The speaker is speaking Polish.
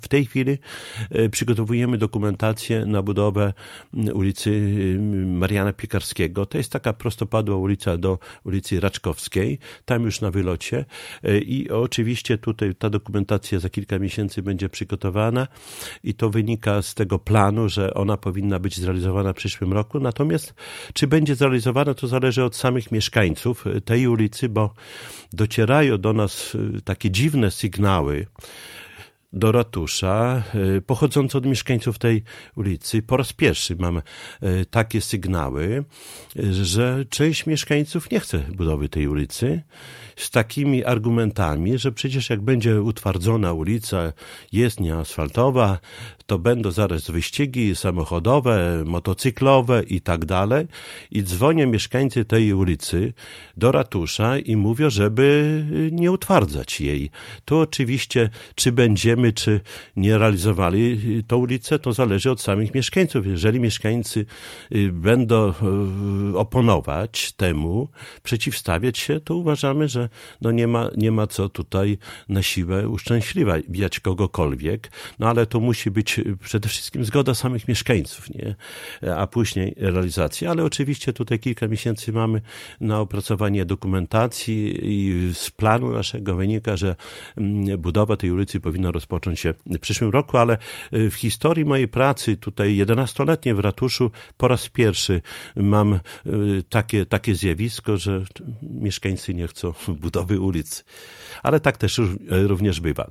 W tej chwili przygotowujemy dokumentację na budowę ulicy Mariana Piekarskiego. To jest taka prostopadła ulica do ulicy Raczkowskiej, tam już na wylocie i oczywiście tutaj ta dokumentacja za kilka miesięcy będzie przygotowana i to wynika z tego planu, że ona powinna być zrealizowana w przyszłym roku. Natomiast czy będzie zrealizowana, to zależy od samych mieszkańców tej ulicy, bo docierają do nas takie dziwne sygnały do ratusza, pochodzące od mieszkańców tej ulicy. Po raz pierwszy mamy takie sygnały, że część mieszkańców nie chce budowy tej ulicy z takimi argumentami, że przecież jak będzie utwardzona ulica, jest nieasfaltowa, to będą zaraz wyścigi samochodowe, motocyklowe i tak dalej. I dzwonią mieszkańcy tej ulicy do ratusza i mówią, żeby nie utwardzać jej. Tu oczywiście, czy będziemy, czy nie realizowali tą ulicę, to zależy od samych mieszkańców. Jeżeli mieszkańcy będą oponować temu, przeciwstawiać się, to uważamy, że nie ma co tutaj na siłę uszczęśliwiać kogokolwiek, ale to musi być przede wszystkim zgoda samych mieszkańców, nie? A później realizacja. Ale oczywiście tutaj kilka miesięcy mamy na opracowanie dokumentacji i z planu naszego wynika, że budowa tej ulicy powinna rozpocząć się w przyszłym roku, ale w historii mojej pracy tutaj 11-letniej w ratuszu po raz pierwszy mam takie zjawisko, że mieszkańcy nie chcą budowy ulic. Ale tak też również bywa.